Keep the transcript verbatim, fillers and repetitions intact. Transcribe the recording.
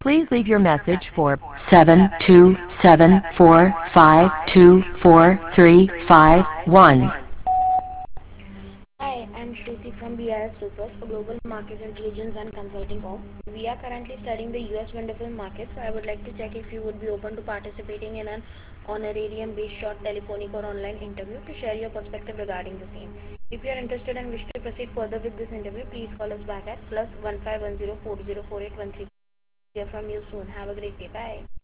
Please leave your message for seven two seven four five two four three five one. Hi, I'm Shruti from B I S Research, a global market intelligence and consulting firm. We are currently studying the U S wind farm market, so I would like to check if you would be open to participating in an honorarium-based short telephonic or online interview to share your perspective regarding the same. If you are interested and wish to proceed further with this interview, please call us back at plus one five one zero four zero four eight one three. Hear from you soon. Have a great day. Bye.